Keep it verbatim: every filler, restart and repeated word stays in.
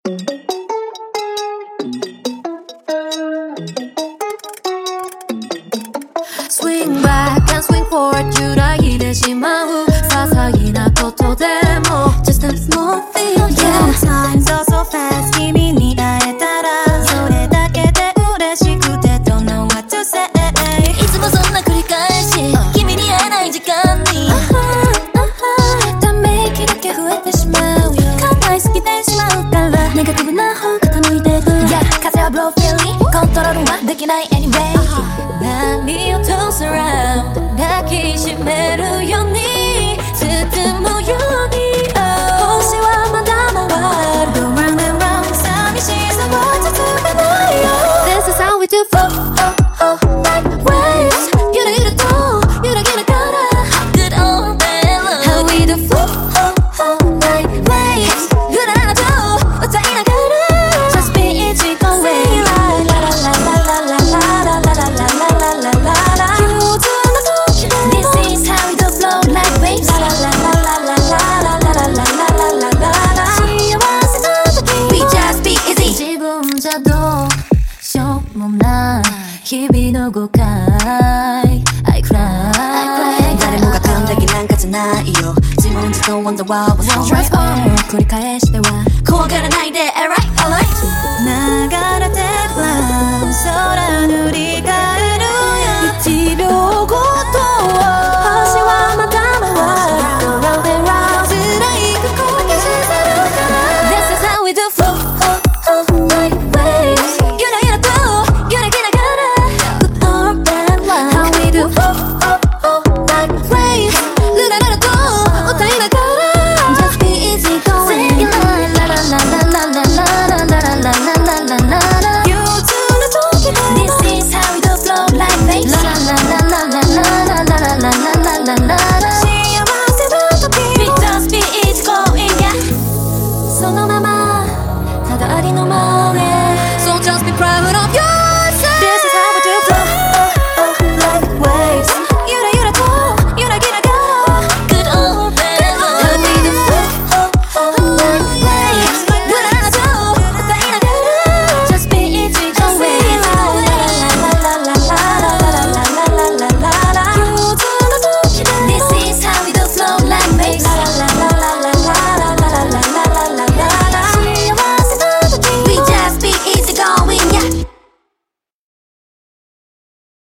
Swing back and swing forward 揺らいでしまう些細なことでも Just a small thing Yeah, time so so fast 君に会えたらそれだけで嬉しくて Don't know what to say いつもそんな繰り返し君に会えない時間にため息だけ増えてしまうよ考えすぎてしまうからネガティブな方傾いてく Yeah, 風は blow feeling コントロールはできない anyway 波を toss around 抱きしめるように包むように、oh、星はまだ回る Go round and round 寂しさは続かないよ This is how we do flow oh, oh, like waves ゆらゆらと揺らぎながら Good all day long How we do flow oh, oh, like waves ゆららと歌いながら Just be easy going La la la la la la la la la la la la la la This is how we do flow like waves La la la la la la la la la la la la la la 幸せな時 We just be easy 自分じゃどうしようもない日々の誤解 I cry 誰もが完璧なんかじゃないよ自問自答 Wonder what was wrong 繰り返しては